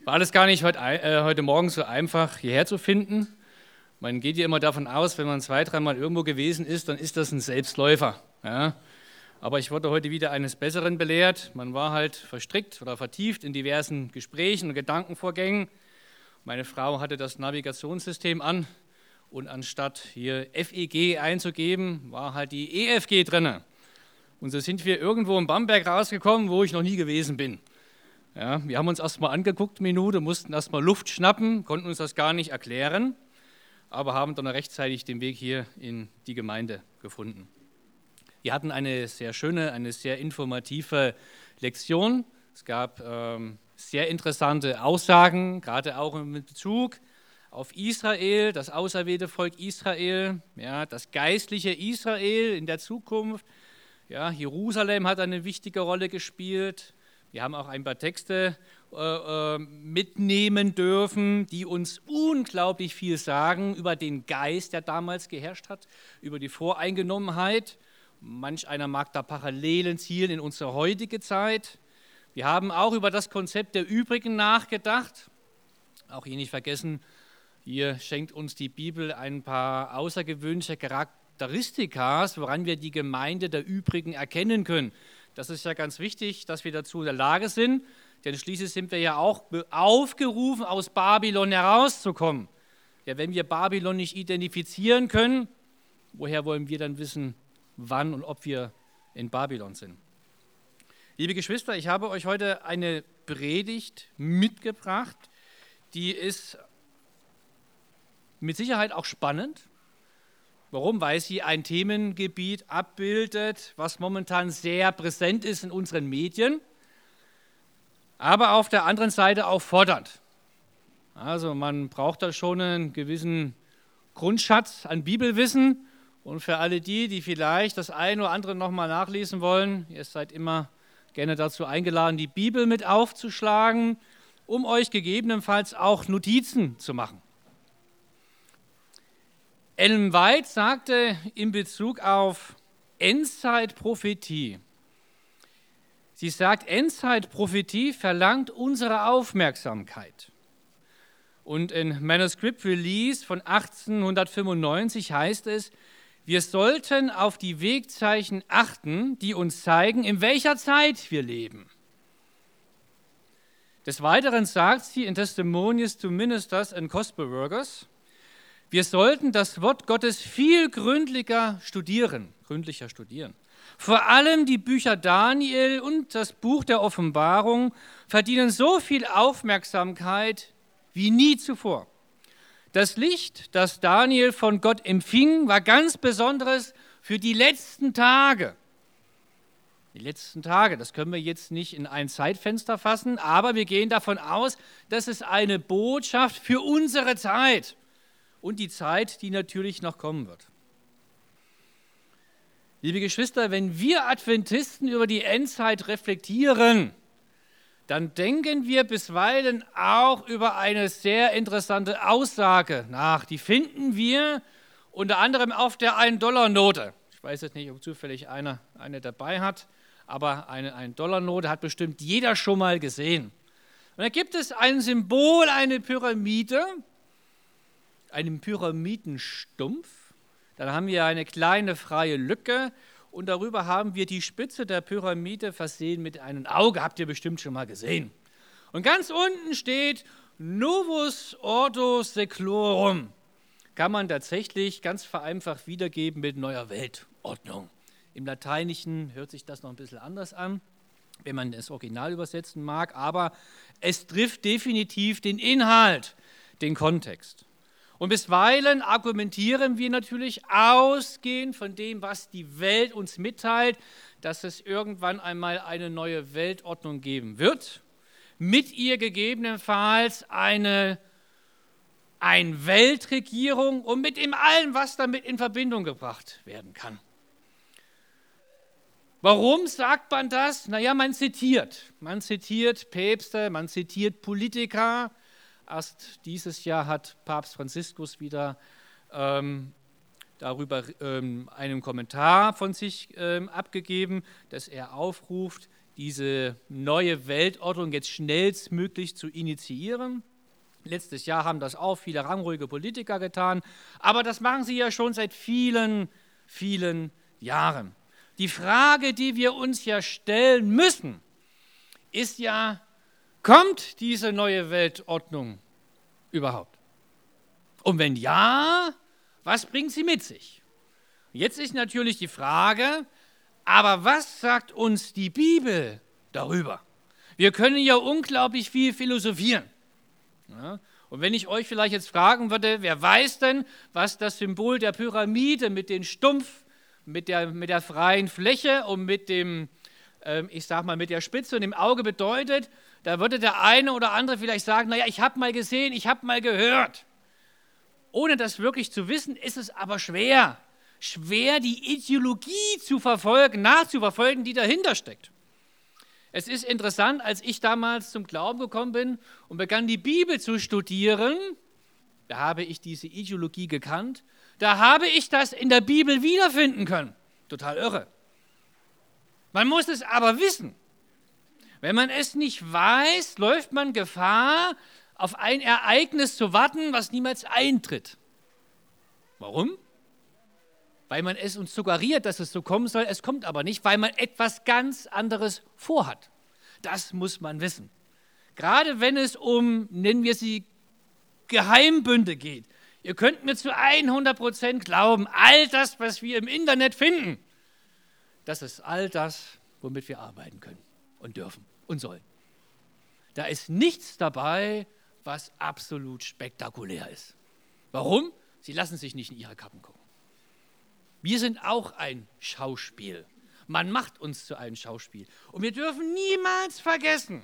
War alles gar nicht heute Morgen so einfach hierher zu finden. Man geht ja immer davon aus, wenn man 2-3 Mal irgendwo gewesen ist, dann ist das ein Selbstläufer. Ja? Aber ich wurde heute wieder eines Besseren belehrt. Man war halt verstrickt oder vertieft in diversen Gesprächen und Gedankenvorgängen. Meine Frau hatte das Navigationssystem an und anstatt hier FEG einzugeben, war halt die EFG drin. Und so sind wir irgendwo in Bamberg rausgekommen, wo ich noch nie gewesen bin. Ja, wir haben uns erstmal angeguckt, eine Minute, mussten erstmal Luft schnappen, konnten uns das gar nicht erklären, aber haben dann rechtzeitig den Weg hier in die Gemeinde gefunden. Wir hatten eine sehr schöne, eine sehr informative Lektion. Es gab sehr interessante Aussagen, gerade auch mit Bezug auf Israel, das auserwählte Volk Israel, ja, das geistliche Israel in der Zukunft. Ja, Jerusalem hat eine wichtige Rolle gespielt. Wir haben auch ein paar Texte mitnehmen dürfen, die uns unglaublich viel sagen über den Geist, der damals geherrscht hat, über die Voreingenommenheit. Manch einer mag da Parallelen ziehen in unsere heutige Zeit. Wir haben auch über das Konzept der Übrigen nachgedacht. Auch hier nicht vergessen, hier schenkt uns die Bibel ein paar außergewöhnliche Charakteristika, woran wir die Gemeinde der Übrigen erkennen können. Das ist ja ganz wichtig, dass wir dazu in der Lage sind, denn schließlich sind wir ja auch aufgerufen, aus Babylon herauszukommen. Ja, wenn wir Babylon nicht identifizieren können, woher wollen wir dann wissen, wann und ob wir in Babylon sind? Liebe Geschwister, ich habe euch heute eine Predigt mitgebracht, die ist mit Sicherheit auch spannend. Warum? Weil sie ein Themengebiet abbildet, was momentan sehr präsent ist in unseren Medien, aber auf der anderen Seite auch fordernd. Also man braucht da schon einen gewissen Grundschatz an Bibelwissen und für alle die vielleicht das eine oder andere nochmal nachlesen wollen, ihr seid immer gerne dazu eingeladen, die Bibel mit aufzuschlagen, um euch gegebenenfalls auch Notizen zu machen. Ellen White sagte in Bezug auf Endzeitprophetie, sie sagt, Endzeitprophetie verlangt unsere Aufmerksamkeit. Und in Manuscript Release von 1895 heißt es, wir sollten auf die Wegzeichen achten, die uns zeigen, in welcher Zeit wir leben. Des Weiteren sagt sie in Testimonies to Ministers and Gospel Workers, wir sollten das Wort Gottes viel gründlicher studieren. Vor allem die Bücher Daniel und das Buch der Offenbarung verdienen so viel Aufmerksamkeit wie nie zuvor. Das Licht, das Daniel von Gott empfing, war ganz besonderes für die letzten Tage. Die letzten Tage, das können wir jetzt nicht in ein Zeitfenster fassen, aber wir gehen davon aus, dass es eine Botschaft für unsere Zeit und die Zeit, die natürlich noch kommen wird. Liebe Geschwister, wenn wir Adventisten über die Endzeit reflektieren, dann denken wir bisweilen auch über eine sehr interessante Aussage nach. Die finden wir unter anderem auf der 1-Dollar-Note. Ich weiß jetzt nicht, ob zufällig eine dabei hat, aber eine 1-Dollar-Note hat bestimmt jeder schon mal gesehen. Und da gibt es ein Symbol, eine Pyramide, einen Pyramidenstumpf. Dann haben wir eine kleine freie Lücke und darüber haben wir die Spitze der Pyramide versehen mit einem Auge, habt ihr bestimmt schon mal gesehen. Und ganz unten steht Novus Ordo Seclorum. Kann man tatsächlich ganz vereinfacht wiedergeben mit neuer Weltordnung. Im Lateinischen hört sich das noch ein bisschen anders an, wenn man das Original übersetzen mag, aber es trifft definitiv den Inhalt, den Kontext. Und bisweilen argumentieren wir natürlich ausgehend von dem, was die Welt uns mitteilt, dass es irgendwann einmal eine neue Weltordnung geben wird, mit ihr gegebenenfalls eine Weltregierung und mit dem allem, was damit in Verbindung gebracht werden kann. Warum sagt man das? Naja, man zitiert Päpste, man zitiert Politiker. Erst dieses Jahr hat Papst Franziskus wieder darüber einen Kommentar von sich abgegeben, dass er aufruft, diese neue Weltordnung jetzt schnellstmöglich zu initiieren. Letztes Jahr haben das auch viele rangruhige Politiker getan, aber das machen sie ja schon seit vielen, vielen Jahren. Die Frage, die wir uns ja stellen müssen, ist ja, kommt diese neue Weltordnung überhaupt? Und wenn ja, was bringt sie mit sich? Jetzt ist natürlich die Frage, aber was sagt uns die Bibel darüber? Wir können ja unglaublich viel philosophieren. Ja, und wenn ich euch vielleicht jetzt fragen würde, wer weiß denn, was das Symbol der Pyramide mit den Stumpf, mit der freien Fläche und mit dem, mit der Spitze und dem Auge bedeutet, da würde der eine oder andere vielleicht sagen, naja, ich habe mal gesehen, ich habe mal gehört. Ohne das wirklich zu wissen, ist es aber schwer die Ideologie zu verfolgen, nachzuverfolgen, die dahinter steckt. Es ist interessant, als ich damals zum Glauben gekommen bin und begann die Bibel zu studieren, da habe ich diese Ideologie gekannt, da habe ich das in der Bibel wiederfinden können. Total irre. Man muss es aber wissen. Wenn man es nicht weiß, läuft man Gefahr, auf ein Ereignis zu warten, was niemals eintritt. Warum? Weil man es uns suggeriert, dass es so kommen soll, es kommt aber nicht, weil man etwas ganz anderes vorhat. Das muss man wissen. Gerade wenn es um, nennen wir sie, Geheimbünde geht. Ihr könnt mir zu 100% glauben, all das, was wir im Internet finden, das ist all das, womit wir arbeiten können und dürfen und sollen. Da ist nichts dabei, was absolut spektakulär ist. Warum? Sie lassen sich nicht in ihre Kappen gucken. Wir sind auch ein Schauspiel. Man macht uns zu einem Schauspiel. Und wir dürfen niemals vergessen,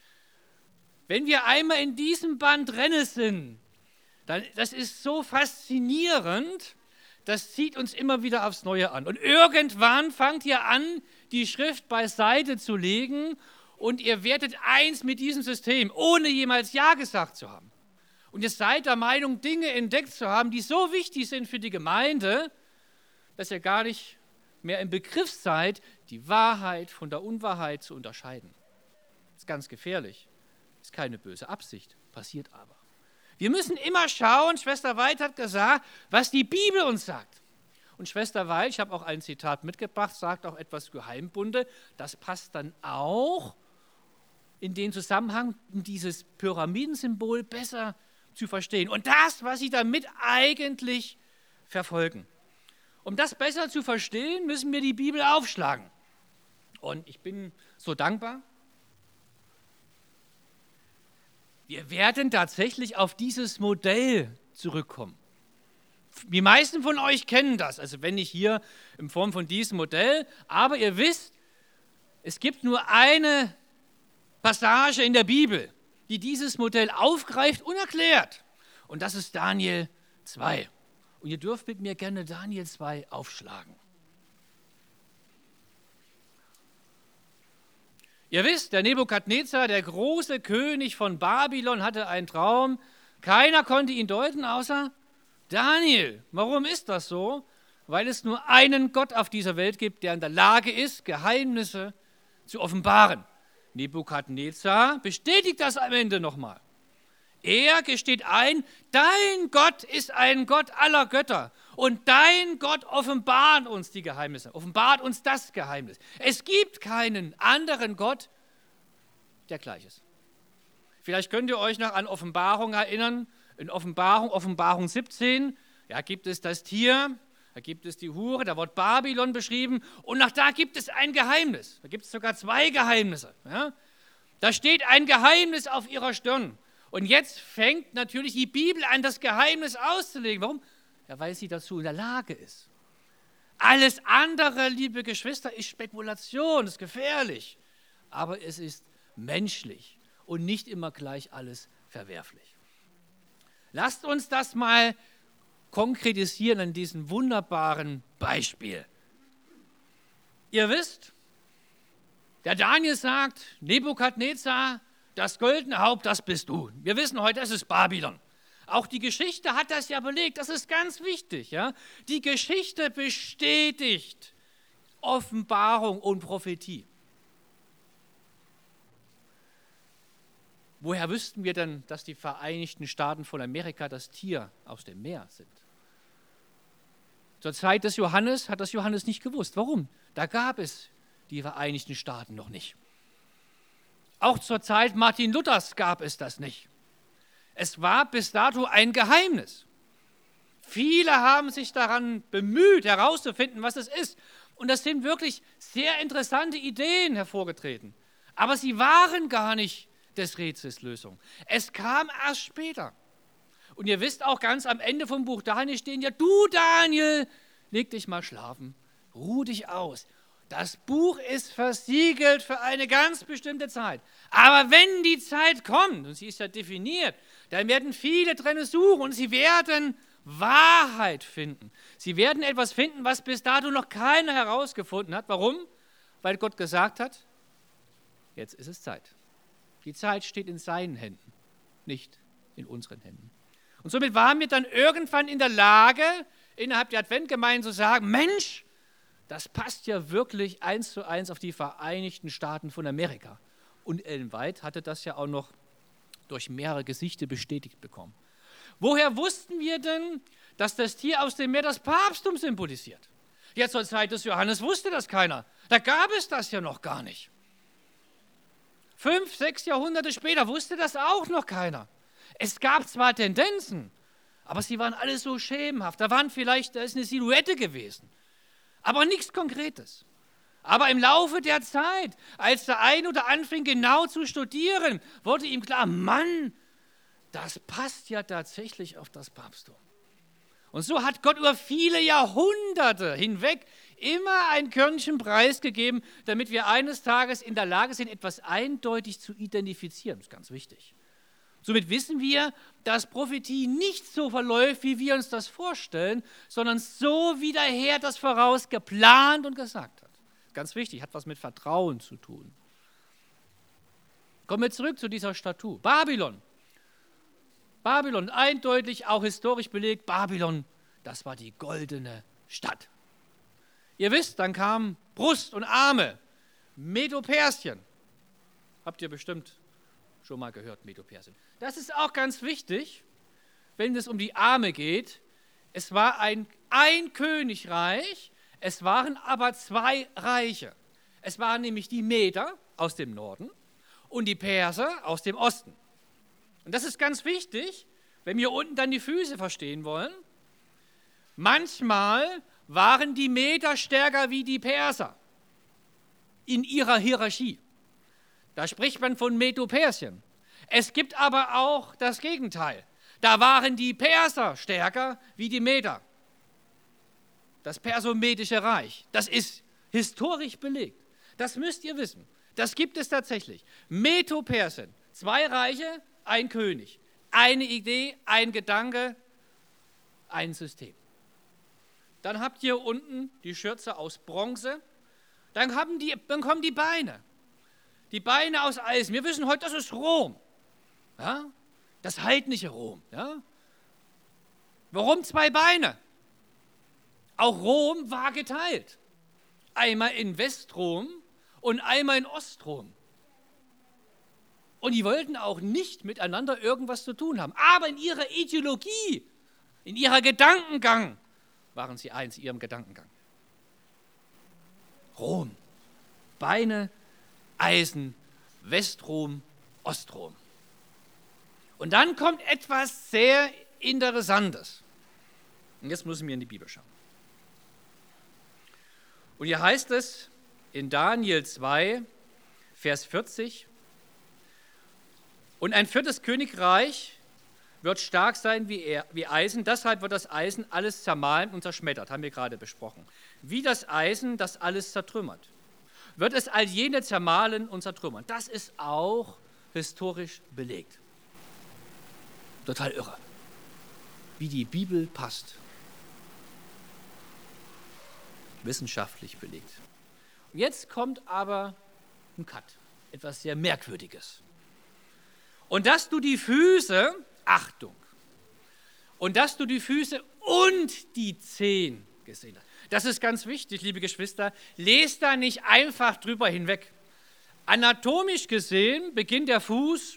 wenn wir einmal in diesem Band drin sind, dann, das ist so faszinierend, das zieht uns immer wieder aufs Neue an. Und irgendwann fangt ihr an, die Schrift beiseite zu legen und ihr werdet eins mit diesem System, ohne jemals Ja gesagt zu haben. Und ihr seid der Meinung, Dinge entdeckt zu haben, die so wichtig sind für die Gemeinde, dass ihr gar nicht mehr im Begriff seid, die Wahrheit von der Unwahrheit zu unterscheiden. Das ist ganz gefährlich. Das ist keine böse Absicht, passiert aber. Wir müssen immer schauen, Schwester Weid hat gesagt, was die Bibel uns sagt. Und Schwester Weid, ich habe auch ein Zitat mitgebracht, sagt auch etwas Geheimbunde. Das passt dann auch in den Zusammenhang, um dieses Pyramidensymbol besser zu verstehen. Und das, was sie damit eigentlich verfolgen. Um das besser zu verstehen, müssen wir die Bibel aufschlagen. Und ich bin so dankbar. Wir werden tatsächlich auf dieses Modell zurückkommen. Die meisten von euch kennen das, also wenn nicht hier in Form von diesem Modell, aber ihr wisst, es gibt nur eine Passage in der Bibel, die dieses Modell aufgreift und erklärt. Und das ist Daniel 2. Und ihr dürft mit mir gerne Daniel 2 aufschlagen. Ihr wisst, der Nebukadnezar, der große König von Babylon, hatte einen Traum. Keiner konnte ihn deuten, außer Daniel. Warum ist das so? Weil es nur einen Gott auf dieser Welt gibt, der in der Lage ist, Geheimnisse zu offenbaren. Nebukadnezar bestätigt das am Ende nochmal. Er gesteht ein, dein Gott ist ein Gott aller Götter und dein Gott offenbart uns die Geheimnisse, offenbart uns das Geheimnis. Es gibt keinen anderen Gott, der gleich ist. Vielleicht könnt ihr euch noch an Offenbarung erinnern. In Offenbarung 17, ja, gibt es das Tier, da gibt es die Hure, da wird Babylon beschrieben und nach da gibt es ein Geheimnis. Da gibt es sogar 2 Geheimnisse. Ja? Da steht ein Geheimnis auf ihrer Stirn. Und jetzt fängt natürlich die Bibel an, das Geheimnis auszulegen. Warum? Ja, weil sie dazu in der Lage ist. Alles andere, liebe Geschwister, ist Spekulation, ist gefährlich. Aber es ist menschlich und nicht immer gleich alles verwerflich. Lasst uns das mal konkretisieren an diesem wunderbaren Beispiel. Ihr wisst, der Daniel sagt, Nebukadnezar, das goldene Haupt, das bist du. Wir wissen heute, das ist Babylon. Auch die Geschichte hat das ja belegt, das ist ganz wichtig. Ja? Die Geschichte bestätigt Offenbarung und Prophetie. Woher wüssten wir denn, dass die Vereinigten Staaten von Amerika das Tier aus dem Meer sind? Zur Zeit des Johannes hat das Johannes nicht gewusst. Warum? Da gab es die Vereinigten Staaten noch nicht. Auch zur Zeit Martin Luthers gab es das nicht. Es war bis dato ein Geheimnis. Viele haben sich daran bemüht, herauszufinden, was es ist. Und das sind wirklich sehr interessante Ideen hervorgetreten. Aber sie waren gar nicht des Rätsels Lösung. Es kam erst später. Und ihr wisst auch, ganz am Ende vom Buch Daniel stehen ja, du Daniel, leg dich mal schlafen, ruh dich aus. Das Buch ist versiegelt für eine ganz bestimmte Zeit. Aber wenn die Zeit kommt, und sie ist ja definiert, dann werden viele drin suchen und sie werden Wahrheit finden. Sie werden etwas finden, was bis dato noch keiner herausgefunden hat. Warum? Weil Gott gesagt hat, jetzt ist es Zeit. Die Zeit steht in seinen Händen, nicht in unseren Händen. Und somit waren wir dann irgendwann in der Lage, innerhalb der Adventgemeinde zu sagen, Mensch, das passt ja wirklich 1:1 auf die Vereinigten Staaten von Amerika. Und Ellen White hatte das ja auch noch durch mehrere Gesichter bestätigt bekommen. Woher wussten wir denn, dass das Tier aus dem Meer das Papsttum symbolisiert? Ja, zur Zeit des Johannes wusste das keiner. Da gab es das ja noch gar nicht. 5, 6 Jahrhunderte später wusste das auch noch keiner. Es gab zwar Tendenzen, aber sie waren alle so schemenhaft. Da ist eine Silhouette gewesen, aber nichts Konkretes. Aber im Laufe der Zeit, als der ein oder anfing genau zu studieren, wurde ihm klar, Mann, das passt ja tatsächlich auf das Papsttum. Und so hat Gott über viele Jahrhunderte hinweg immer ein Körnchen preisgegeben, damit wir eines Tages in der Lage sind, etwas eindeutig zu identifizieren. Das ist ganz wichtig. Somit wissen wir, dass Prophetie nicht so verläuft, wie wir uns das vorstellen, sondern so, wie der Herr das voraus geplant und gesagt hat. Ganz wichtig, hat was mit Vertrauen zu tun. Kommen wir zurück zu dieser Statue. Babylon. Babylon, eindeutig auch historisch belegt, Babylon, das war die goldene Stadt. Ihr wisst, dann kamen Brust und Arme, Medo-Persien. Habt ihr bestimmt schon mal gehört, Medo-Persien. Das ist auch ganz wichtig, wenn es um die Arme geht. Es war ein Königreich, es waren aber 2 Reiche. Es waren nämlich die Meder aus dem Norden und die Perser aus dem Osten. Und das ist ganz wichtig, wenn wir unten dann die Füße verstehen wollen. Manchmal waren die Meder stärker wie die Perser in ihrer Hierarchie. Da spricht man von Medo-Persien. Es gibt aber auch das Gegenteil. Da waren die Perser stärker wie die Meder. Das Perso-Medische Reich. Das ist historisch belegt. Das müsst ihr wissen. Das gibt es tatsächlich. Medo-Persien, 2 Reiche, ein König. Eine Idee, ein Gedanke, ein System. Dann habt ihr unten die Schürze aus Bronze. Dann kommen die Beine. Die Beine aus Eisen. Wir wissen heute, das ist Rom. Ja? Das heidnische Rom. Ja? Warum 2 Beine? Auch Rom war geteilt. Einmal in Westrom und einmal in Ostrom. Und die wollten auch nicht miteinander irgendwas zu tun haben. Aber in ihrer Ideologie, in ihrer Gedankengang, waren sie eins, in ihrem Gedankengang. Rom, Beine, Eisen, Westrom, Ostrom. Und dann kommt etwas sehr Interessantes. Und jetzt müssen wir in die Bibel schauen. Und hier heißt es in Daniel 2, Vers 40, und ein 4. Königreich wird stark sein wie Eisen, deshalb wird das Eisen alles zermahlen und zerschmettert, haben wir gerade besprochen. Wie das Eisen, das alles zertrümmert, wird es all jene zermahlen und zertrümmern. Das ist auch historisch belegt. Total irre, wie die Bibel passt. Wissenschaftlich belegt. Und jetzt kommt aber ein Cut, etwas sehr Merkwürdiges. Und dass du die Füße, Achtung, und dass du die Füße und die Zehen gesehen hast. Das ist ganz wichtig, liebe Geschwister. Lest da nicht einfach drüber hinweg. Anatomisch gesehen beginnt der Fuß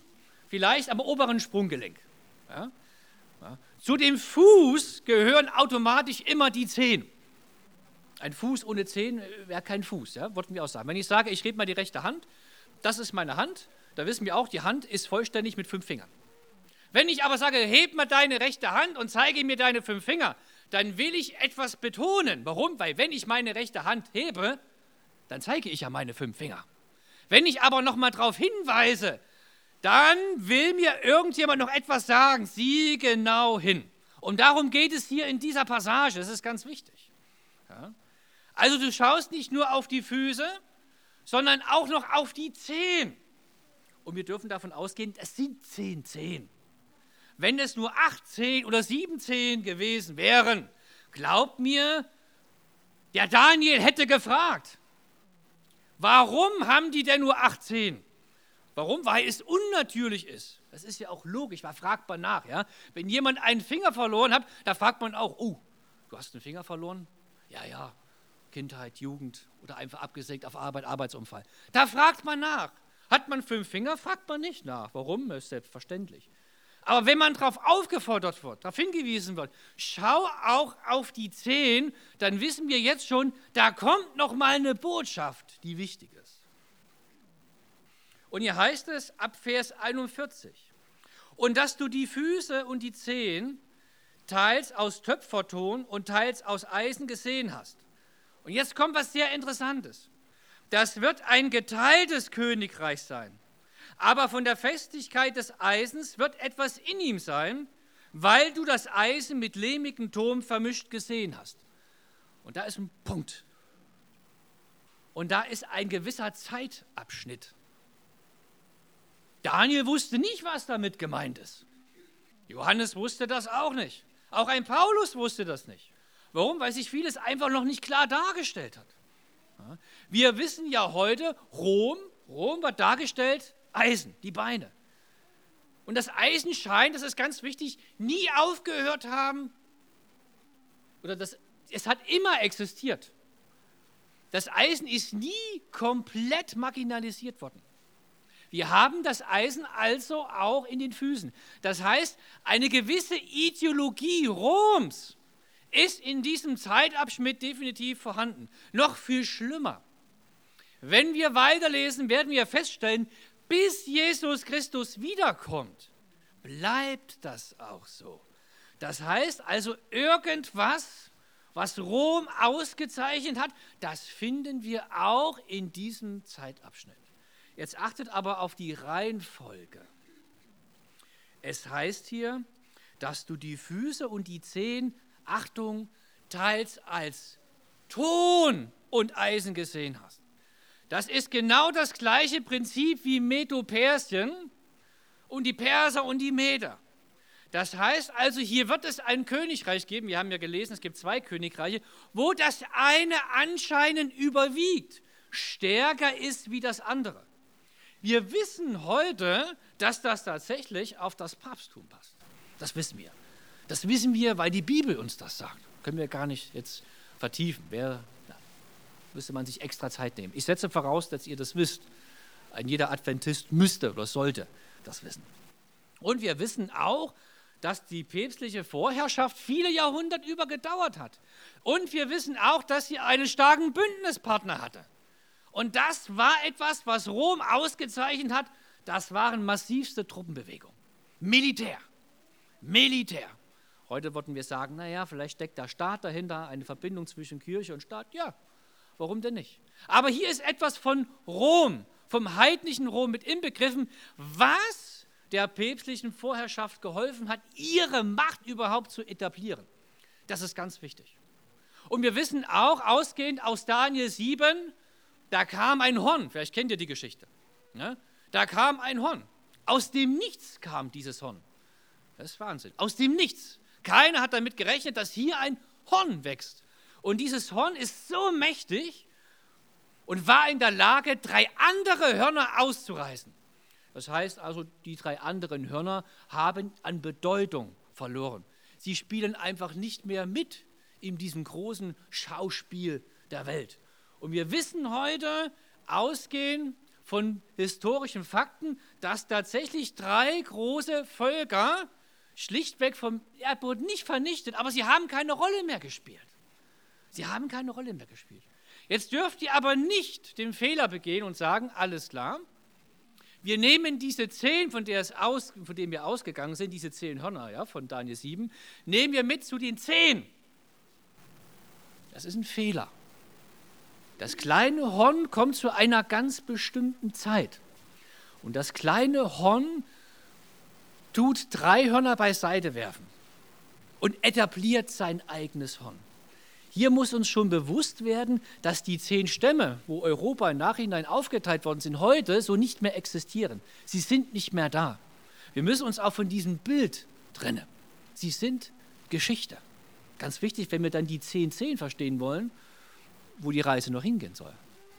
vielleicht am oberen Sprunggelenk. Ja? Ja. Zu dem Fuß gehören automatisch immer die Zehen. Ein Fuß ohne Zehen wäre kein Fuß, ja? Wollten wir auch sagen. Wenn ich sage, ich hebe mal die rechte Hand, das ist meine Hand, da wissen wir auch, die Hand ist vollständig mit 5 Fingern. Wenn ich aber sage, heb mal deine rechte Hand und zeige mir deine 5 Finger, dann will ich etwas betonen. Warum? Weil wenn ich meine rechte Hand hebe, dann zeige ich ja meine 5 Finger. Wenn ich aber nochmal darauf hinweise, dann will mir irgendjemand noch etwas sagen. Sieh genau hin. Und darum geht es hier in dieser Passage. Das ist ganz wichtig. Ja? Also du schaust nicht nur auf die Füße, sondern auch noch auf die Zehen. Und wir dürfen davon ausgehen, es sind 10 Zehen. Wenn es nur 8 Zehen oder 7 Zehen gewesen wären, glaubt mir, der Daniel hätte gefragt, warum haben die denn nur 8 Zehen? Warum? Weil es unnatürlich ist. Das ist ja auch logisch, da fragt man nach. Ja? Wenn jemand einen Finger verloren hat, da fragt man auch, oh, du hast einen Finger verloren? Ja, Kindheit, Jugend oder einfach abgesägt auf Arbeit, Arbeitsunfall. Da fragt man nach. Hat man 5 Finger, fragt man nicht nach. Warum? Das ist selbstverständlich. Aber wenn man darauf aufgefordert wird, darauf hingewiesen wird, schau auch auf die Zehen, dann wissen wir jetzt schon, da kommt noch mal eine Botschaft, die wichtig ist. Und hier heißt es ab Vers 41, und dass du die Füße und die Zehen teils aus Töpferton und teils aus Eisen gesehen hast. Und jetzt kommt was sehr Interessantes. Das wird ein geteiltes Königreich sein. Aber von der Festigkeit des Eisens wird etwas in ihm sein, weil du das Eisen mit lehmigem Ton vermischt gesehen hast. Und da ist ein Punkt. Und da ist ein gewisser Zeitabschnitt. Daniel wusste nicht, was damit gemeint ist. Johannes wusste das auch nicht. Auch ein Paulus wusste das nicht. Warum? Weil sich vieles einfach noch nicht klar dargestellt hat. Wir wissen ja heute, Rom wird dargestellt, Eisen, die Beine. Und das Eisen scheint, das ist ganz wichtig, nie aufgehört haben, es hat immer existiert. Das Eisen ist nie komplett marginalisiert worden. Wir haben das Eisen also auch in den Füßen. Das heißt, eine gewisse Ideologie Roms ist in diesem Zeitabschnitt definitiv vorhanden. Noch viel schlimmer. Wenn wir weiterlesen, werden wir feststellen, bis Jesus Christus wiederkommt, bleibt das auch so. Das heißt also, irgendwas, was Rom ausgezeichnet hat, das finden wir auch in diesem Zeitabschnitt. Jetzt achtet aber auf die Reihenfolge. Es heißt hier, dass du die Füße und die Zehen, Achtung, teils als Ton und Eisen gesehen hast. Das ist genau das gleiche Prinzip wie Medo-Persien und die Perser und die Meder. Das heißt also, hier wird es ein Königreich geben, wir haben ja gelesen, es gibt 2 Königreiche, wo das eine anscheinend überwiegt, stärker ist wie das andere. Wir wissen heute, dass das tatsächlich auf das Papsttum passt. Das wissen wir. Das wissen wir, weil die Bibel uns das sagt. Können wir gar nicht jetzt vertiefen. Müsste man sich extra Zeit nehmen. Ich setze voraus, dass ihr das wisst. Ein jeder Adventist müsste oder sollte das wissen. Und wir wissen auch, dass die päpstliche Vorherrschaft viele Jahrhunderte über gedauert hat. Und wir wissen auch, dass sie einen starken Bündnispartner hatte. Und das war etwas, was Rom ausgezeichnet hat. Das waren massivste Truppenbewegungen. Militär. Heute würden wir sagen, naja, vielleicht steckt der Staat dahinter, eine Verbindung zwischen Kirche und Staat. Ja, warum denn nicht? Aber hier ist etwas von Rom, vom heidnischen Rom mit inbegriffen, was der päpstlichen Vorherrschaft geholfen hat, ihre Macht überhaupt zu etablieren. Das ist ganz wichtig. Und wir wissen auch, ausgehend aus Daniel 7, da kam ein Horn. Vielleicht kennt ihr die Geschichte. Ne? Da kam ein Horn. Aus dem Nichts kam dieses Horn. Das ist Wahnsinn. Aus dem Nichts. Keiner hat damit gerechnet, dass hier ein Horn wächst. Und dieses Horn ist so mächtig und war in der Lage, 3 andere Hörner auszureißen. Das heißt also, die 3 anderen Hörner haben an Bedeutung verloren. Sie spielen einfach nicht mehr mit in diesem großen Schauspiel der Welt. Und wir wissen heute, ausgehend von historischen Fakten, dass tatsächlich 3 große Völker schlichtweg vom Erdboden nicht vernichtet, aber sie haben keine Rolle mehr gespielt. Sie haben keine Rolle mehr gespielt. Jetzt dürft ihr aber nicht den Fehler begehen und sagen, alles klar, wir nehmen diese 10, von denen wir ausgegangen sind, diese 10 Hörner, ja, von Daniel 7, nehmen wir mit zu den 10. Das ist ein Fehler. Das kleine Horn kommt zu einer ganz bestimmten Zeit. Und das kleine Horn tut 3 Hörner beiseite werfen und etabliert sein eigenes Horn. Hier muss uns schon bewusst werden, dass die 10 Stämme, wo Europa im Nachhinein aufgeteilt worden sind, heute so nicht mehr existieren. Sie sind nicht mehr da. Wir müssen uns auch von diesem Bild trennen. Sie sind Geschichte. Ganz wichtig, wenn wir dann die 10 verstehen wollen, wo die Reise noch hingehen soll.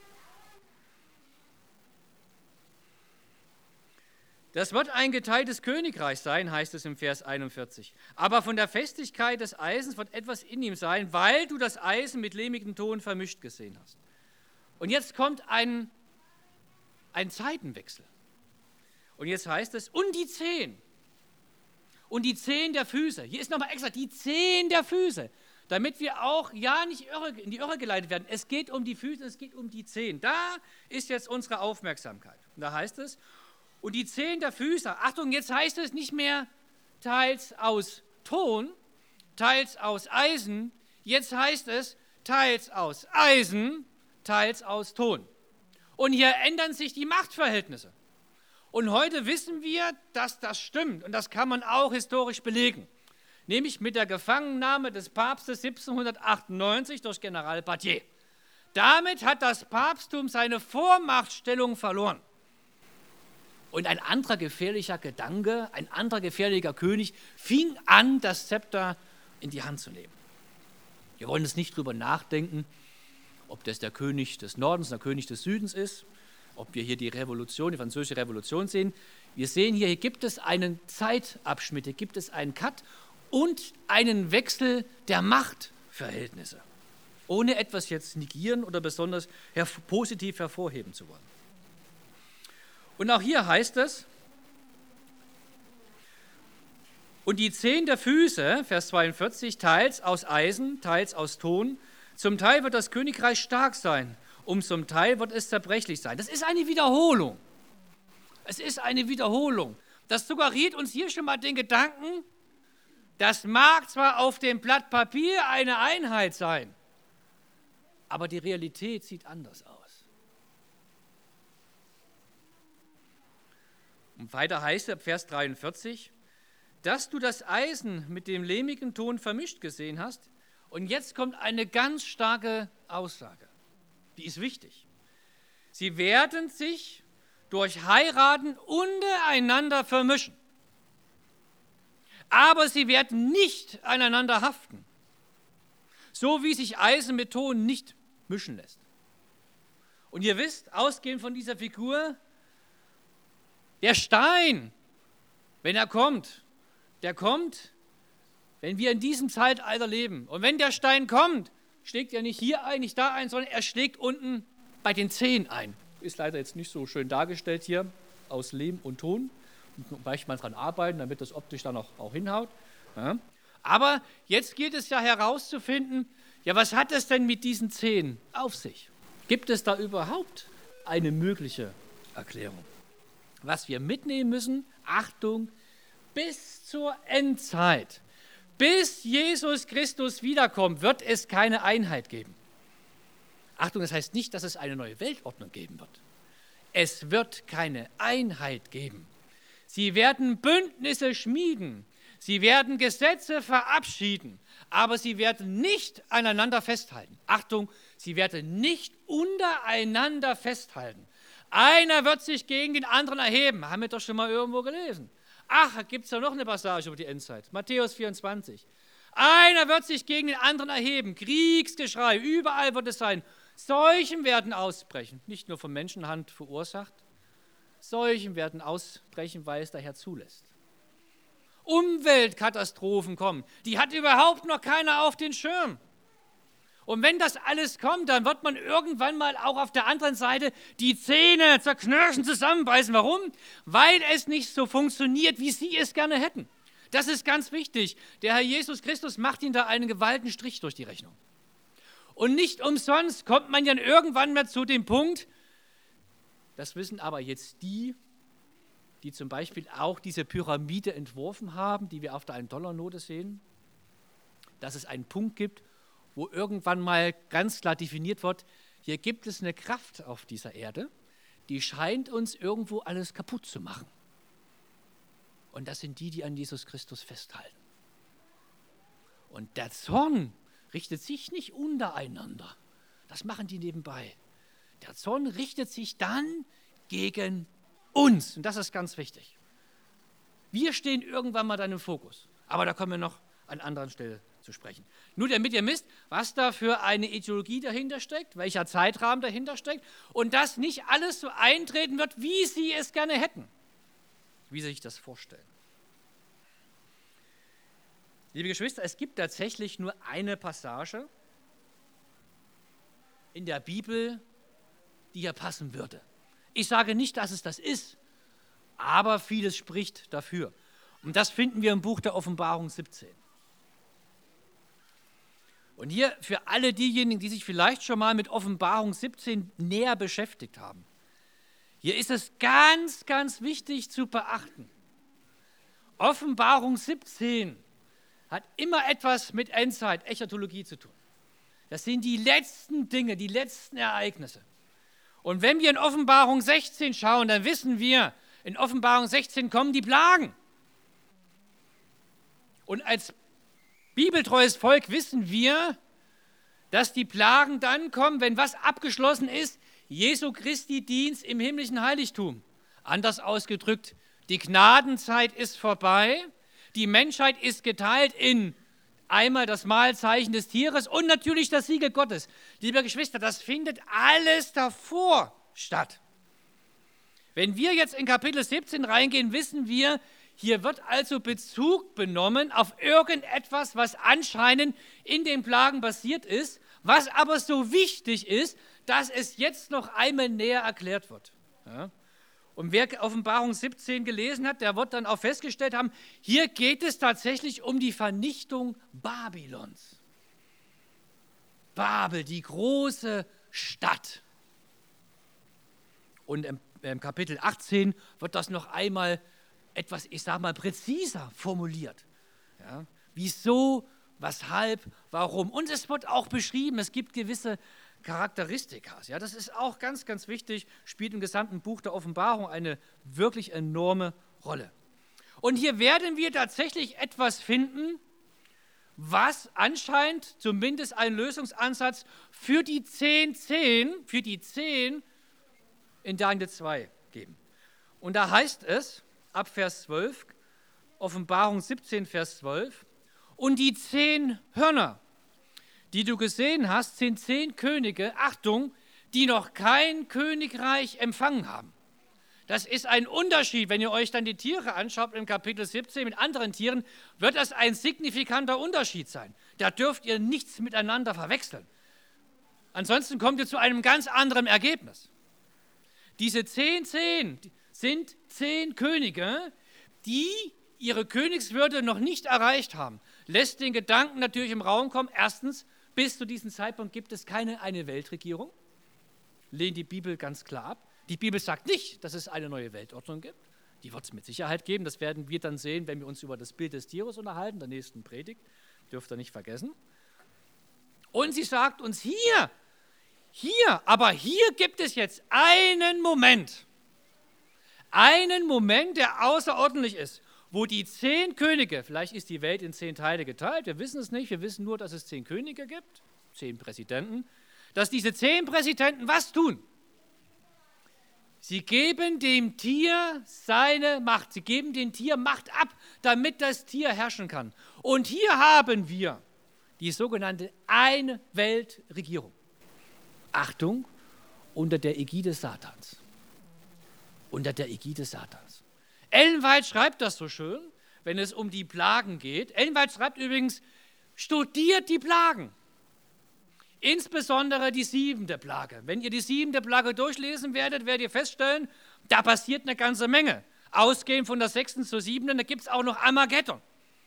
Das wird ein geteiltes Königreich sein, heißt es im Vers 41. Aber von der Festigkeit des Eisens wird etwas in ihm sein, weil du das Eisen mit lehmigem Ton vermischt gesehen hast. Und jetzt kommt ein Zeitenwechsel. Und jetzt heißt es, und die 10. Und die 10 der Füße. Hier ist nochmal extra, die 10 der Füße. Damit wir auch ja nicht in die Irre geleitet werden. Es geht um die Füße, es geht um die 10. Da ist jetzt unsere Aufmerksamkeit. Und da heißt es, und die 10 der Füße, Achtung, jetzt heißt es nicht mehr teils aus Ton, teils aus Eisen, jetzt heißt es teils aus Eisen, teils aus Ton. Und hier ändern sich die Machtverhältnisse. Und heute wissen wir, dass das stimmt und das kann man auch historisch belegen. Nämlich mit der Gefangennahme des Papstes 1798 durch General Battier. Damit hat das Papsttum seine Vormachtstellung verloren. Und ein anderer gefährlicher Gedanke, ein anderer gefährlicher König fing an, das Zepter in die Hand zu nehmen. Wir wollen jetzt nicht drüber nachdenken, ob das der König des Nordens, der König des Südens ist, ob wir hier die Revolution, die französische Revolution sehen. Wir sehen hier gibt es einen Zeitabschnitt, hier gibt es einen Cut und einen Wechsel der Machtverhältnisse, ohne etwas jetzt negieren oder besonders positiv hervorheben zu wollen. Und auch hier heißt es, und die 10 der Füße, Vers 42, teils aus Eisen, teils aus Ton, zum Teil wird das Königreich stark sein, zum Teil wird es zerbrechlich sein. Das ist eine Wiederholung. Es ist eine Wiederholung. Das suggeriert uns hier schon mal den Gedanken, das mag zwar auf dem Blatt Papier eine Einheit sein, aber die Realität sieht anders aus. Und weiter heißt es, Vers 43, dass du das Eisen mit dem lehmigen Ton vermischt gesehen hast. Und jetzt kommt eine ganz starke Aussage, die ist wichtig. Sie werden sich durch Heiraten untereinander vermischen, aber sie werden nicht aneinander haften, so wie sich Eisen mit Ton nicht mischen lässt. Und ihr wisst, ausgehend von dieser Figur, der Stein, wenn er kommt, der kommt, wenn wir in diesem Zeitalter leben. Und wenn der Stein kommt, schlägt er nicht hier ein, nicht da ein, sondern er schlägt unten bei den Zehen ein. Ist leider jetzt nicht so schön dargestellt hier, aus Lehm und Ton. Vielleicht mal dran arbeiten, damit das optisch dann auch hinhaut. Ja. Aber jetzt gilt es ja herauszufinden, ja, was hat es denn mit diesen Zehen auf sich? Gibt es da überhaupt eine mögliche Erklärung? Was wir mitnehmen müssen, Achtung, bis zur Endzeit, bis Jesus Christus wiederkommt, wird es keine Einheit geben. Achtung, das heißt nicht, dass es eine neue Weltordnung geben wird. Es wird keine Einheit geben. Sie werden Bündnisse schmieden, sie werden Gesetze verabschieden, aber sie werden nicht aneinander festhalten. Achtung, sie werden nicht untereinander festhalten. Einer wird sich gegen den anderen erheben. Haben wir doch schon mal irgendwo gelesen. Ach, gibt es da noch eine Passage über die Endzeit. Matthäus 24. Einer wird sich gegen den anderen erheben. Kriegsgeschrei, überall wird es sein. Seuchen werden ausbrechen. Nicht nur von Menschenhand verursacht. Seuchen werden ausbrechen, weil es der Herr zulässt. Umweltkatastrophen kommen. Die hat überhaupt noch keiner auf den Schirm. Und wenn das alles kommt, dann wird man irgendwann mal auch auf der anderen Seite die Zähne zerknirschen, zusammenbeißen. Warum? Weil es nicht so funktioniert, wie sie es gerne hätten. Das ist ganz wichtig. Der Herr Jesus Christus macht ihnen da einen gewaltigen Strich durch die Rechnung. Und nicht umsonst kommt man dann irgendwann mal zu dem Punkt, das wissen aber jetzt die zum Beispiel auch diese Pyramide entworfen haben, die wir auf der 1-Dollar-Note sehen, dass es einen Punkt gibt, wo irgendwann mal ganz klar definiert wird, hier gibt es eine Kraft auf dieser Erde, die scheint uns irgendwo alles kaputt zu machen. Und das sind die an Jesus Christus festhalten. Und der Zorn richtet sich nicht untereinander. Das machen die nebenbei. Der Zorn richtet sich dann gegen uns. Und das ist ganz wichtig. Wir stehen irgendwann mal dann im Fokus. Aber da kommen wir noch an anderer Stelle zu sprechen. Nur damit ihr wisst, was da für eine Ideologie dahinter steckt, welcher Zeitrahmen dahinter steckt und dass nicht alles so eintreten wird, wie sie es gerne hätten, wie sie sich das vorstellen. Liebe Geschwister, es gibt tatsächlich nur eine Passage in der Bibel, die hier passen würde. Ich sage nicht, dass es das ist, aber vieles spricht dafür. Und das finden wir im Buch der Offenbarung 17. Und hier für alle diejenigen, die sich vielleicht schon mal mit Offenbarung 17 näher beschäftigt haben, hier ist es ganz, ganz wichtig zu beachten. Offenbarung 17 hat immer etwas mit Endzeit, Eschatologie zu tun. Das sind die letzten Dinge, die letzten Ereignisse. Und wenn wir in Offenbarung 16 schauen, dann wissen wir, in Offenbarung 16 kommen die Plagen. Und als bibeltreues Volk wissen wir, dass die Plagen dann kommen, wenn was abgeschlossen ist, Jesu Christi Dienst im himmlischen Heiligtum. Anders ausgedrückt, die Gnadenzeit ist vorbei, die Menschheit ist geteilt in einmal das Mahlzeichen des Tieres und natürlich das Siegel Gottes. Liebe Geschwister, das findet alles davor statt. Wenn wir jetzt in Kapitel 17 reingehen, wissen wir, hier wird also Bezug genommen auf irgendetwas, was anscheinend in den Plagen passiert ist, was aber so wichtig ist, dass es jetzt noch einmal näher erklärt wird. Ja? Und wer Offenbarung 17 gelesen hat, der wird dann auch festgestellt haben, hier geht es tatsächlich um die Vernichtung Babylons. Babel, die große Stadt. Und im Kapitel 18 wird das noch einmal etwas, ich sage mal, präziser formuliert. Ja? Wieso, weshalb, warum. Und es wird auch beschrieben, es gibt gewisse Charakteristika. Ja? Das ist auch ganz, ganz wichtig, spielt im gesamten Buch der Offenbarung eine wirklich enorme Rolle. Und hier werden wir tatsächlich etwas finden, was anscheinend zumindest einen Lösungsansatz für die 10 in Daniel 2 geben. Und da heißt es, ab Vers 12, Offenbarung 17, Vers 12, und die 10 Hörner, die du gesehen hast, sind 10 Könige, Achtung, die noch kein Königreich empfangen haben. Das ist ein Unterschied, wenn ihr euch dann die Tiere anschaut im Kapitel 17 mit anderen Tieren, wird das ein signifikanter Unterschied sein. Da dürft ihr nichts miteinander verwechseln. Ansonsten kommt ihr zu einem ganz anderen Ergebnis. Diese 10 sind 10 Könige, die ihre Königswürde noch nicht erreicht haben. Lässt den Gedanken natürlich im Raum kommen, erstens, bis zu diesem Zeitpunkt gibt es eine Weltregierung. Lehnt die Bibel ganz klar ab. Die Bibel sagt nicht, dass es eine neue Weltordnung gibt. Die wird es mit Sicherheit geben. Das werden wir dann sehen, wenn wir uns über das Bild des Tieres unterhalten, der nächsten Predigt. Dürft ihr nicht vergessen. Und sie sagt uns hier gibt es jetzt einen Moment, der außerordentlich ist, wo die 10 Könige, vielleicht ist die Welt in 10 Teile geteilt, wir wissen es nicht, wir wissen nur, dass es 10 Könige gibt, 10 Präsidenten, dass diese 10 Präsidenten was tun? Sie geben dem Tier seine Macht, sie geben dem Tier Macht ab, damit das Tier herrschen kann. Und hier haben wir die sogenannte Eine-Welt-Regierung. Achtung, unter der Ägide Satans. Unter der Ägide Satans. Ellen White schreibt das so schön, wenn es um die Plagen geht. Ellen White schreibt übrigens, studiert die Plagen. Insbesondere die 7. Plage. Wenn ihr die 7. Plage durchlesen werdet, werdet ihr feststellen, da passiert eine ganze Menge. Ausgehend von der 6. zur 7. Da gibt es auch noch Armageddon.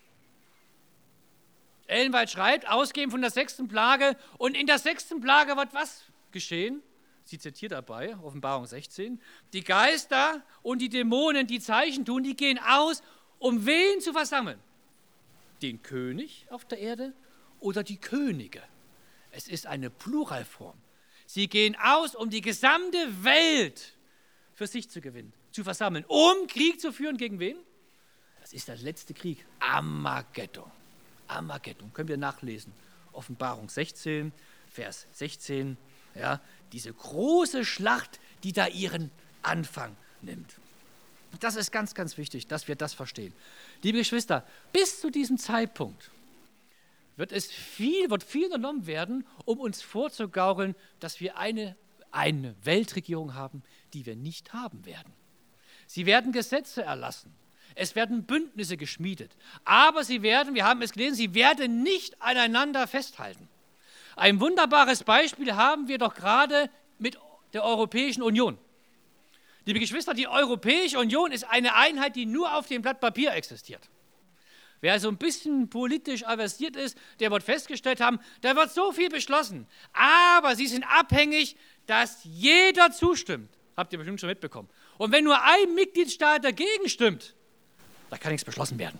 Ellen White schreibt, ausgehend von der 6. Plage, und in der 6. Plage wird was geschehen? Sie zitiert dabei, Offenbarung 16, die Geister und die Dämonen, die Zeichen tun, die gehen aus, um wen zu versammeln? Den König auf der Erde oder die Könige? Es ist eine Pluralform. Sie gehen aus, um die gesamte Welt für sich zu gewinnen, zu versammeln, um Krieg zu führen. Gegen wen? Das ist der letzte Krieg. Armageddon. Armageddon. Können wir nachlesen. Offenbarung 16, Vers 16. Ja, diese große Schlacht, die da ihren Anfang nimmt. Das ist ganz, ganz wichtig, dass wir das verstehen. Liebe Geschwister, bis zu diesem Zeitpunkt wird viel unternommen werden, um uns vorzugaukeln, dass wir eine Weltregierung haben, die wir nicht haben werden. Sie werden Gesetze erlassen. Es werden Bündnisse geschmiedet. Aber wir haben es gelesen, sie werden nicht aneinander festhalten. Ein wunderbares Beispiel haben wir doch gerade mit der Europäischen Union. Liebe Geschwister, die Europäische Union ist eine Einheit, die nur auf dem Blatt Papier existiert. Wer so ein bisschen politisch aversiert ist, der wird festgestellt haben, da wird so viel beschlossen. Aber sie sind abhängig, dass jeder zustimmt. Habt ihr bestimmt schon mitbekommen. Und wenn nur ein Mitgliedstaat dagegen stimmt, da kann nichts beschlossen werden.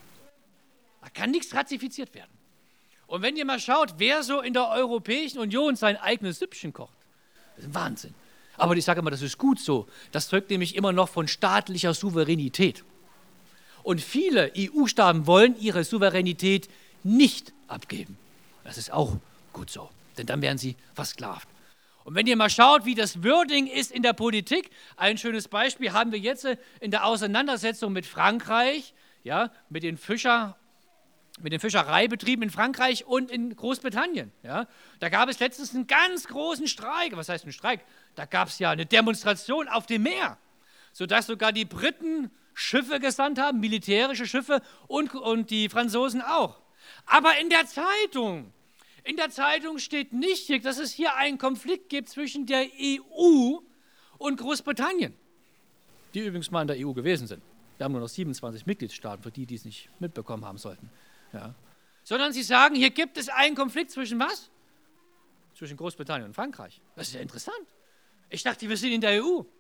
Da kann nichts ratifiziert werden. Und wenn ihr mal schaut, wer so in der Europäischen Union sein eigenes Süppchen kocht, das ist ein Wahnsinn. Aber ich sage immer, das ist gut so. Das zeugt nämlich immer noch von staatlicher Souveränität. Und viele EU-Staaten wollen ihre Souveränität nicht abgeben. Das ist auch gut so, denn dann werden sie versklavt. Und wenn ihr mal schaut, wie das Wording ist in der Politik, ein schönes Beispiel haben wir jetzt in der Auseinandersetzung mit Frankreich, ja, mit den Fischereibetrieben in Frankreich und in Großbritannien. Ja. Da gab es letztens einen ganz großen Streik. Was heißt ein Streik? Da gab es ja eine Demonstration auf dem Meer, sodass sogar die Briten Schiffe gesandt haben, militärische Schiffe und die Franzosen auch. Aber in der Zeitung steht nicht, dass es hier einen Konflikt gibt zwischen der EU und Großbritannien, die übrigens mal in der EU gewesen sind. Wir haben nur noch 27 Mitgliedstaaten, für die es nicht mitbekommen haben sollten. Ja. Sondern sie sagen, hier gibt es einen Konflikt zwischen was? Zwischen Großbritannien und Frankreich. Das ist ja interessant. Ich dachte, wir sind in der EU.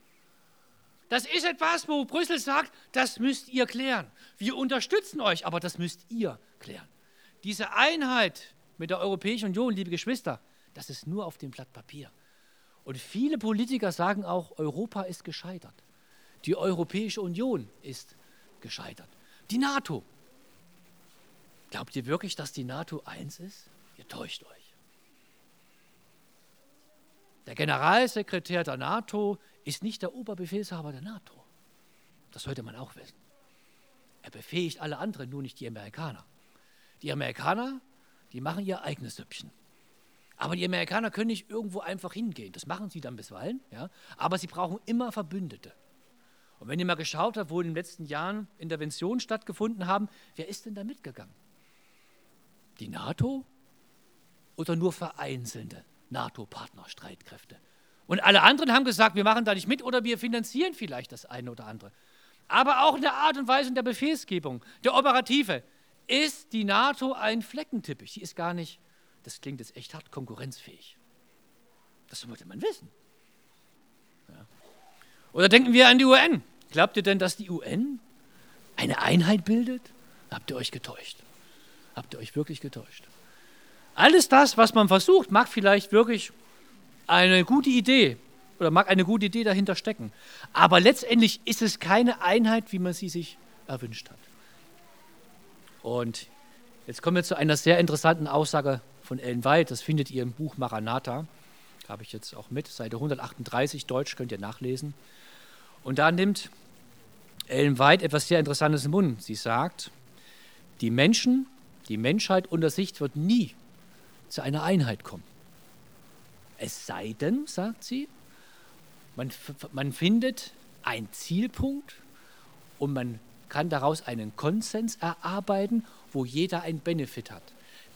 Das ist etwas, wo Brüssel sagt, das müsst ihr klären. Wir unterstützen euch, aber das müsst ihr klären. Diese Einheit mit der Europäischen Union, liebe Geschwister, das ist nur auf dem Blatt Papier. Und viele Politiker sagen auch, Europa ist gescheitert. Die Europäische Union ist gescheitert. Die NATO. Glaubt ihr wirklich, dass die NATO eins ist? Ihr täuscht euch. Der Generalsekretär der NATO ist nicht der Oberbefehlshaber der NATO. Das sollte man auch wissen. Er befähigt alle anderen, nur nicht die Amerikaner. Die Amerikaner, die machen ihr eigenes Süppchen. Aber die Amerikaner können nicht irgendwo einfach hingehen. Das machen sie dann bisweilen, ja? Aber sie brauchen immer Verbündete. Und wenn ihr mal geschaut habt, wo in den letzten Jahren Interventionen stattgefunden haben, wer ist denn da mitgegangen? Die NATO oder nur vereinzelte NATO-Partnerstreitkräfte? Und alle anderen haben gesagt, wir machen da nicht mit oder wir finanzieren vielleicht das eine oder andere. Aber auch in der Art und Weise der Befehlsgebung, der Operative, ist die NATO ein Fleckenteppich. Die ist gar nicht, das klingt jetzt echt hart, konkurrenzfähig. Das sollte man wissen. Ja. Oder denken wir an die UN. Glaubt ihr denn, dass die UN eine Einheit bildet? Habt ihr euch getäuscht? Habt ihr euch wirklich getäuscht? Alles das, was man versucht, mag vielleicht wirklich eine gute Idee oder mag eine gute Idee dahinter stecken. Aber letztendlich ist es keine Einheit, wie man sie sich erwünscht hat. Und jetzt kommen wir zu einer sehr interessanten Aussage von Ellen White. Das findet ihr im Buch Maranatha. Habe ich jetzt auch mit, Seite 138, Deutsch, könnt ihr nachlesen. Und da nimmt Ellen White etwas sehr Interessantes im Mund. Sie sagt, die Menschheit unter sich wird nie zu einer Einheit kommen. Es sei denn, sagt sie, man findet einen Zielpunkt und man kann daraus einen Konsens erarbeiten, wo jeder einen Benefit hat.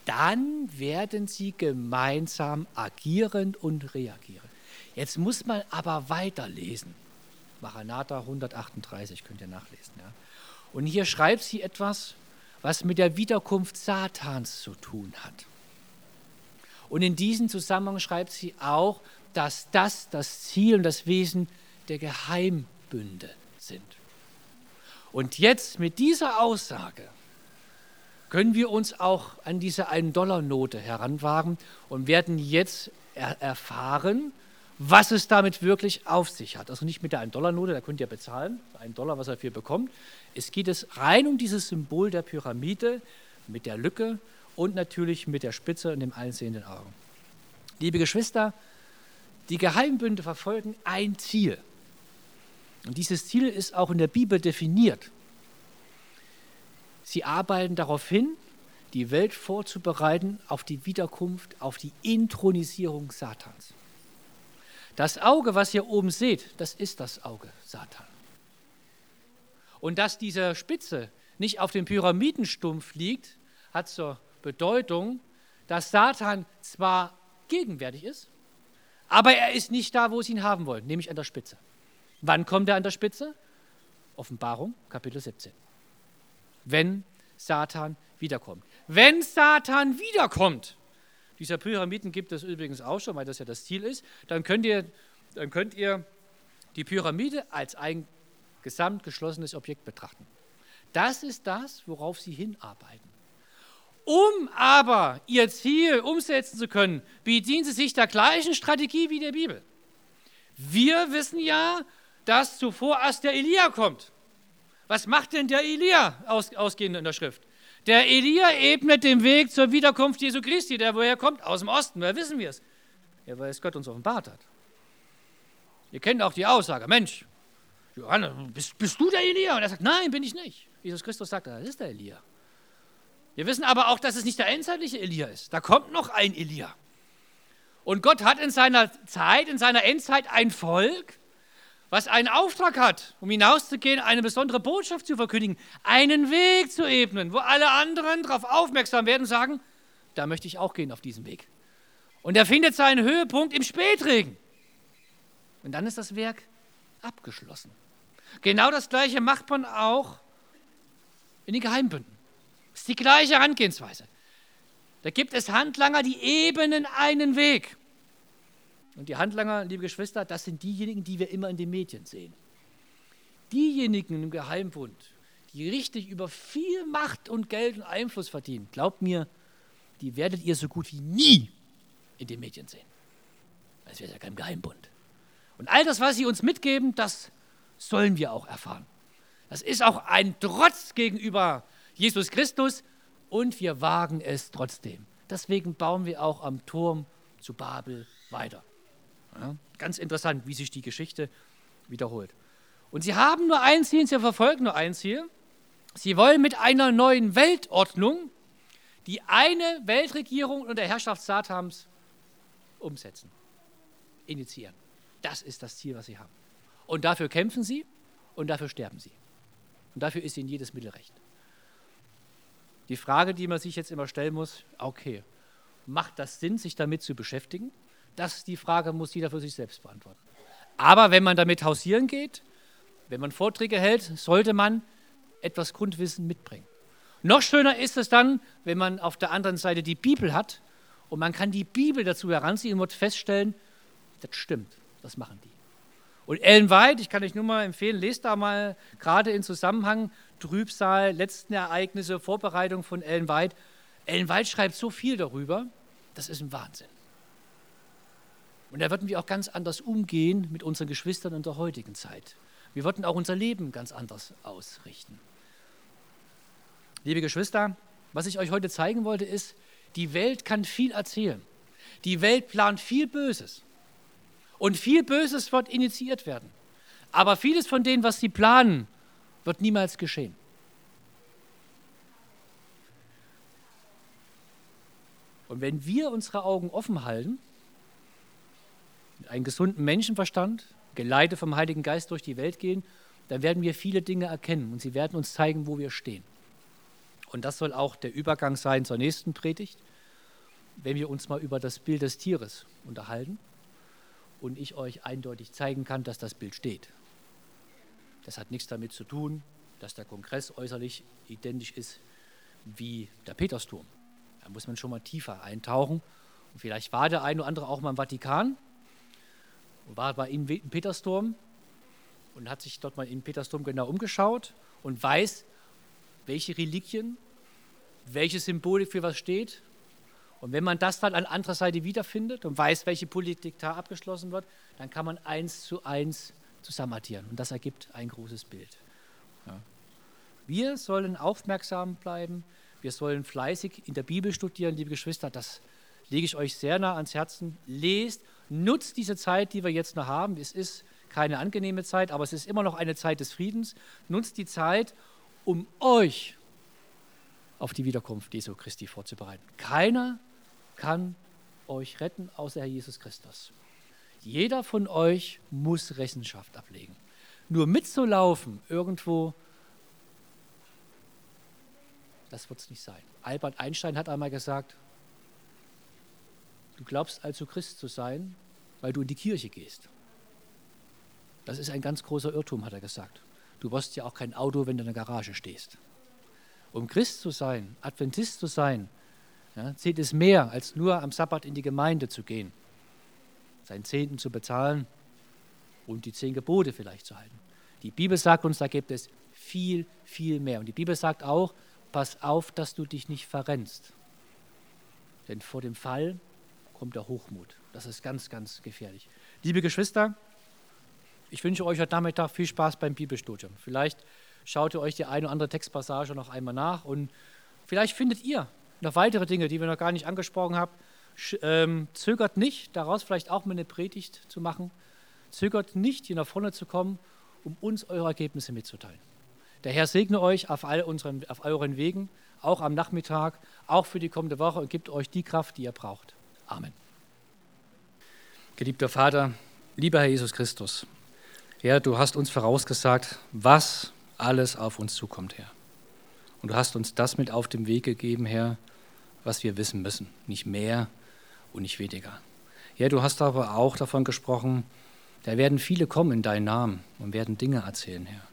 dann werden sie gemeinsam agieren und reagieren. Jetzt muss man aber weiterlesen. Maranatha 138 könnt ihr nachlesen. Ja. Und hier schreibt sie etwas, was mit der Wiederkunft Satans zu tun hat. Und in diesem Zusammenhang schreibt sie auch, dass das Ziel und das Wesen der Geheimbünde sind. Und jetzt mit dieser Aussage können wir uns auch an diese 1-Dollar-Note heranwagen und werden jetzt erfahren, was es damit wirklich auf sich hat. Also nicht mit der 1-Dollar-Note, da könnt ihr bezahlen, $1, was ihr dafür bekommt. Es geht rein um dieses Symbol der Pyramide mit der Lücke und natürlich mit der Spitze und dem einsehenden Auge. Liebe Geschwister, die Geheimbünde verfolgen ein Ziel. Und dieses Ziel ist auch in der Bibel definiert. Sie arbeiten darauf hin, die Welt vorzubereiten auf die Wiederkunft, auf die Inthronisierung Satans. Das Auge, was ihr oben seht, das ist das Auge Satan. Und dass diese Spitze nicht auf dem Pyramidenstumpf liegt, hat zur Bedeutung, dass Satan zwar gegenwärtig ist, aber er ist nicht da, wo sie ihn haben wollen, nämlich an der Spitze. Wann kommt er an der Spitze? Offenbarung, Kapitel 17. Wenn Satan wiederkommt. Wenn Satan wiederkommt, dieser Pyramiden gibt es übrigens auch schon, weil das ja das Ziel ist, dann könnt ihr die Pyramide als ein gesamt geschlossenes Objekt betrachten. Das ist das, worauf sie hinarbeiten. Um aber ihr Ziel umsetzen zu können, bedienen sie sich der gleichen Strategie wie der Bibel. Wir wissen ja, dass zuvor erst der Elia kommt. Was macht denn der Elia ausgehend in der Schrift? Der Elia ebnet den Weg zur Wiederkunft Jesu Christi, der woher kommt? Aus dem Osten, woher wissen wir es? Ja, weil es Gott uns offenbart hat. Ihr kennt auch die Aussage, Mensch, Johannes, bist du der Elia? Und er sagt, nein, bin ich nicht. Jesus Christus sagt, das ist der Elia. Wir wissen aber auch, dass es nicht der endzeitliche Elia ist. Da kommt noch ein Elia. Und Gott hat in seiner Zeit, in seiner Endzeit ein Volk, was einen Auftrag hat, um hinauszugehen, eine besondere Botschaft zu verkündigen, einen Weg zu ebnen, wo alle anderen darauf aufmerksam werden und sagen, da möchte ich auch gehen auf diesen Weg. Und er findet seinen Höhepunkt im Spätregen. Und dann ist das Werk abgeschlossen. Genau das Gleiche macht man auch in den Geheimbünden. Das ist die gleiche Herangehensweise. Da gibt es Handlanger, die ebnen einen Weg. Und die Handlanger, liebe Geschwister, das sind diejenigen, die wir immer in den Medien sehen. Diejenigen im Geheimbund, die richtig über viel Macht und Geld und Einfluss verdienen, glaubt mir, die werdet ihr so gut wie nie in den Medien sehen. Das wäre ja kein Geheimbund. Und all das, was sie uns mitgeben, das sollen wir auch erfahren. Das ist auch ein Trotz gegenüber Jesus Christus und wir wagen es trotzdem. Deswegen bauen wir auch am Turm zu Babel weiter. Ja, ganz interessant, wie sich die Geschichte wiederholt. Und sie haben nur ein Ziel, sie verfolgen nur ein Ziel. Sie wollen mit einer neuen Weltordnung die eine Weltregierung unter der Herrschaft Satans umsetzen, initiieren. Das ist das Ziel, was sie haben. Und dafür kämpfen sie und dafür sterben sie. Und dafür ist ihnen jedes Mittel recht. Die Frage, die man sich jetzt immer stellen muss, okay, macht das Sinn, sich damit zu beschäftigen? Die Frage muss jeder für sich selbst beantworten. Aber wenn man damit hausieren geht, wenn man Vorträge hält, sollte man etwas Grundwissen mitbringen. Noch schöner ist es dann, wenn man auf der anderen Seite die Bibel hat und man kann die Bibel dazu heranziehen und wird feststellen, das stimmt, das machen die. Und Ellen White, ich kann euch nur mal empfehlen, lest da mal gerade in Zusammenhang Trübsal, letzten Ereignisse, Vorbereitung von Ellen White. Ellen White schreibt so viel darüber, das ist ein Wahnsinn. Und da würden wir auch ganz anders umgehen mit unseren Geschwistern in der heutigen Zeit. Wir würden auch unser Leben ganz anders ausrichten. Liebe Geschwister, was ich euch heute zeigen wollte, ist, die Welt kann viel erzählen. Die Welt plant viel Böses. Und viel Böses wird initiiert werden. Aber vieles von dem, was sie planen, wird niemals geschehen. Und wenn wir unsere Augen offen halten, mit einem gesunden Menschenverstand, geleitet vom Heiligen Geist durch die Welt gehen, dann werden wir viele Dinge erkennen und sie werden uns zeigen, wo wir stehen. Und das soll auch der Übergang sein zur nächsten Predigt. wenn wir uns mal über das Bild des Tieres unterhalten und ich euch eindeutig zeigen kann, dass das Bild steht. Das hat nichts damit zu tun, dass der Kongress äußerlich identisch ist wie der Petersdom. Da muss man schon mal tiefer eintauchen. Und vielleicht war der eine oder andere auch mal im Vatikan und war bei ihm im Petersdom und hat sich dort mal im Petersdom genau umgeschaut und weiß, welche Reliquien, welche Symbolik für was steht. Und wenn man das dann an anderer Seite wiederfindet und weiß, welche Politik da abgeschlossen wird, dann kann man 1:1 zusammenaddieren. Und das ergibt ein großes Bild. Ja. Wir sollen aufmerksam bleiben. Wir sollen fleißig in der Bibel studieren, liebe Geschwister. Das lege ich euch sehr nah ans Herzen. Lest, nutzt diese Zeit, die wir jetzt noch haben. Es ist keine angenehme Zeit, aber es ist immer noch eine Zeit des Friedens. Nutzt die Zeit, um euch auf die Wiederkunft Jesu Christi vorzubereiten. Keiner kann euch retten, außer Herr Jesus Christus. Jeder von euch muss Rechenschaft ablegen. Nur mitzulaufen irgendwo, das wird es nicht sein. Albert Einstein hat einmal gesagt, du glaubst also Christ zu sein, weil du in die Kirche gehst. Das ist ein ganz großer Irrtum, hat er gesagt. Du wirst ja auch kein Auto, wenn du in der Garage stehst. Um Christ zu sein, Adventist zu sein, ja, zählt es mehr, als nur am Sabbat in die Gemeinde zu gehen, seinen Zehnten zu bezahlen und die 10 Gebote vielleicht zu halten. Die Bibel sagt uns, da gibt es viel, viel mehr. Und die Bibel sagt auch, pass auf, dass du dich nicht verrennst. Denn vor dem Fall kommt der Hochmut. Das ist ganz, ganz gefährlich. Liebe Geschwister, ich wünsche euch heute Nachmittag viel Spaß beim Bibelstudium. Vielleicht schaut ihr euch die eine oder andere Textpassage noch einmal nach und vielleicht findet ihr noch weitere Dinge, die wir noch gar nicht angesprochen haben. Zögert nicht, daraus vielleicht auch mal eine Predigt zu machen. Zögert nicht, hier nach vorne zu kommen, um uns eure Ergebnisse mitzuteilen. Der Herr segne euch auf euren Wegen, auch am Nachmittag, auch für die kommende Woche und gibt euch die Kraft, die ihr braucht. Amen. Geliebter Vater, lieber Herr Jesus Christus, Herr, du hast uns vorausgesagt, was alles auf uns zukommt, Herr. Und du hast uns das mit auf den Weg gegeben, Herr, was wir wissen müssen, nicht mehr und nicht weniger. Ja, du hast aber auch davon gesprochen, da werden viele kommen in deinen Namen und werden Dinge erzählen, Herr.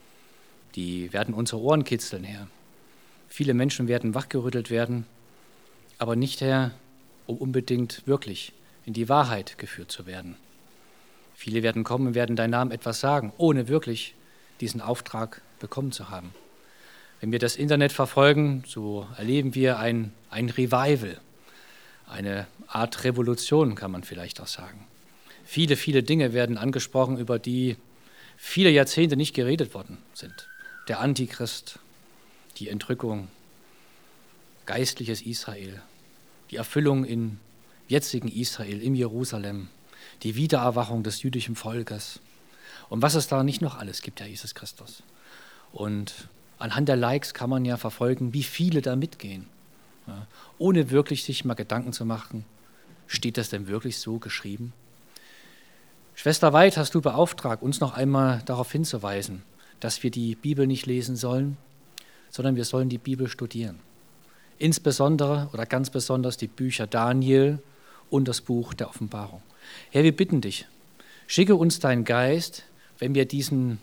Die werden unsere Ohren kitzeln, Herr. Viele Menschen werden wachgerüttelt werden, aber nicht, Herr, um unbedingt wirklich in die Wahrheit geführt zu werden. Viele werden kommen und werden deinen Namen etwas sagen, ohne wirklich diesen Auftrag bekommen zu haben. Wenn wir das Internet verfolgen, so erleben wir ein Revival, eine Art Revolution, kann man vielleicht auch sagen. Viele, viele Dinge werden angesprochen, über die viele Jahrzehnte nicht geredet worden sind. Der Antichrist, die Entrückung, geistliches Israel, die Erfüllung im jetzigen Israel, im Jerusalem, die Wiedererwachung des jüdischen Volkes und was es da nicht noch alles gibt, Herr Jesus Christus. Und anhand der Likes kann man ja verfolgen, wie viele da mitgehen, ja, ohne wirklich sich mal Gedanken zu machen, steht das denn wirklich so geschrieben? Schwester Weid, hast du beauftragt, uns noch einmal darauf hinzuweisen, dass wir die Bibel nicht lesen sollen, sondern wir sollen die Bibel studieren. Insbesondere oder ganz besonders die Bücher Daniel und das Buch der Offenbarung. Herr, wir bitten dich, schicke uns deinen Geist, wenn wir diesen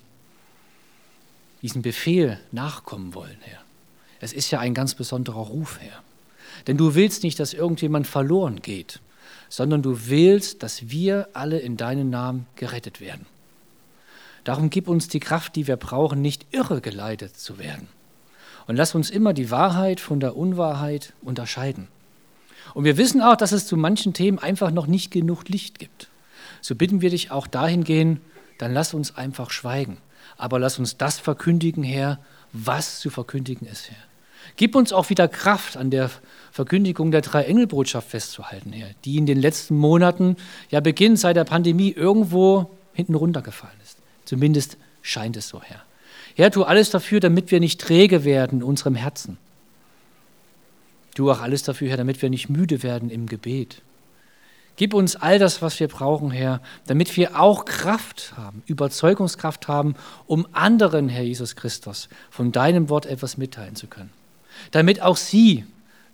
Befehl nachkommen wollen, Herr. Es ist ja ein ganz besonderer Ruf, Herr. Denn du willst nicht, dass irgendjemand verloren geht, sondern du willst, dass wir alle in deinem Namen gerettet werden. Darum gib uns die Kraft, die wir brauchen, nicht irregeleitet zu werden. Und lass uns immer die Wahrheit von der Unwahrheit unterscheiden. Und wir wissen auch, dass es zu manchen Themen einfach noch nicht genug Licht gibt. So bitten wir dich auch dahingehend, dann lass uns einfach schweigen. Aber lass uns das verkündigen, Herr, was zu verkündigen ist, Herr. Gib uns auch wieder Kraft, an der Verkündigung der Drei-Engel-Botschaft festzuhalten, Herr, die in den letzten Monaten, ja beginnend seit der Pandemie, irgendwo hinten runtergefallen ist. Zumindest scheint es so, Herr. Herr, tu alles dafür, damit wir nicht träge werden in unserem Herzen. Tu auch alles dafür, Herr, damit wir nicht müde werden im Gebet. Gib uns all das, was wir brauchen, Herr, damit wir auch Kraft haben, Überzeugungskraft haben, um anderen, Herr Jesus Christus, von deinem Wort etwas mitteilen zu können. Damit auch sie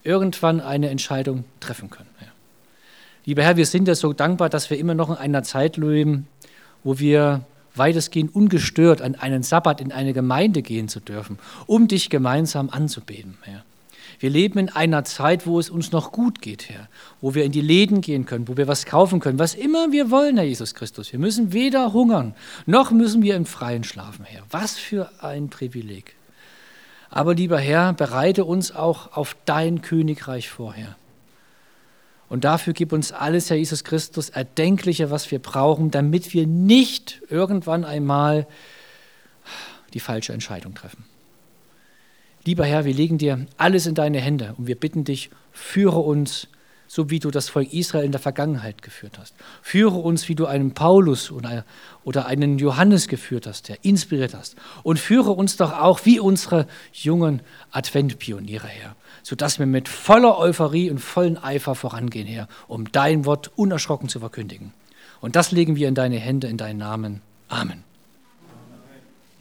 irgendwann eine Entscheidung treffen können, Herr. Lieber Herr, wir sind dir so dankbar, dass wir immer noch in einer Zeit leben, wo wir weitestgehend ungestört an einen Sabbat in eine Gemeinde gehen zu dürfen, um dich gemeinsam anzubeten, Herr. Wir leben in einer Zeit, wo es uns noch gut geht, Herr, wo wir in die Läden gehen können, wo wir was kaufen können, was immer wir wollen, Herr Jesus Christus. Wir müssen weder hungern, noch müssen wir im Freien schlafen, Herr. Was für ein Privileg. Aber lieber Herr, bereite uns auch auf dein Königreich vor, Herr. Und dafür gib uns alles, Herr Jesus Christus, Erdenkliche, was wir brauchen, damit wir nicht irgendwann einmal die falsche Entscheidung treffen. Lieber Herr, wir legen dir alles in deine Hände und wir bitten dich, führe uns, so wie du das Volk Israel in der Vergangenheit geführt hast. Führe uns, wie du einen Paulus oder einen Johannes geführt hast, der inspiriert hast. Und führe uns doch auch wie unsere jungen Adventpioniere, Herr, sodass wir mit voller Euphorie und vollen Eifer vorangehen, Herr, um dein Wort unerschrocken zu verkündigen. Und das legen wir in deine Hände, in deinen Namen. Amen.